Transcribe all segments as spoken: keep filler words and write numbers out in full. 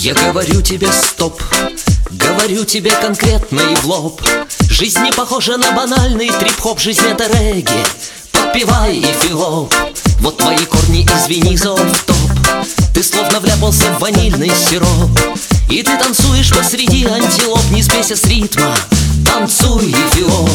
Я говорю тебе стоп, говорю тебе конкретно и в лоб. Жизнь не похожа на банальный трип-хоп, жизнь это регги, подпевай эфиоп. Вот твои корни, извини за офф-топ. Ты словно вляпался в ванильный сироп, и ты танцуешь посреди антилоп. Не сбейся с ритма, танцуй эфиоп.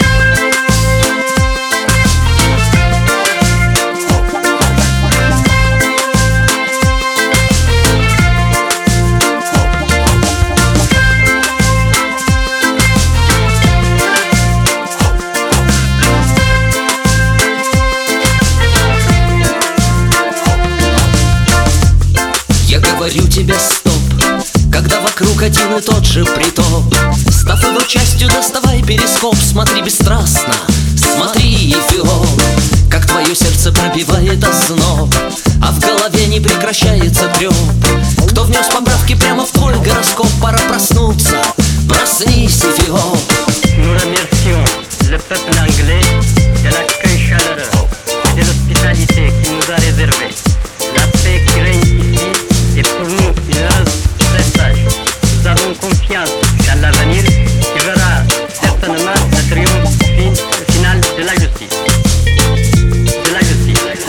Говорю тебе стоп, когда вокруг один и тот же притоп. Став его частью, доставай перископ. Смотри бесстрастно, смотри эфиоп, как твое сердце пробивает озноб, а в голове не прекращается треп. Кто внес поправки прямо в твой гороскоп? Пора проснуться, проснись эфиоп. Nous remercions le peuple anglais de l'accueil chaleureux et de l'hospitalité qu'il nous a réservé. La paix qui règne ici est pour nous une heureuse prestage. Nous avons confiance dans l'avenir qui verra certainement le triomphe final de la justice. De la justice.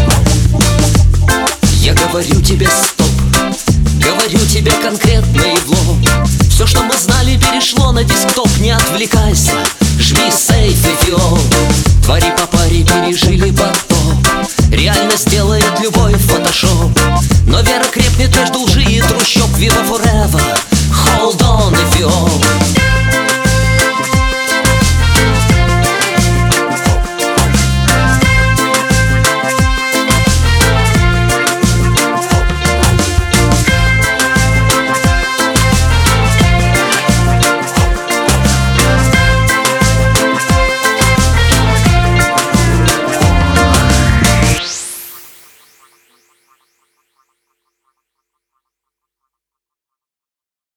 Я говорю тебе стоп, говорю тебе конкретно и в лоб. Все, что мы знали, перешло на десктоп. Не отвлекайся, жми сейф эфиоп. Твори по паре пережили потоп. Реальность делает любой фотошоп, но вера крепнет между лжи и трущоб. Viva forever, hold on, эфиоп.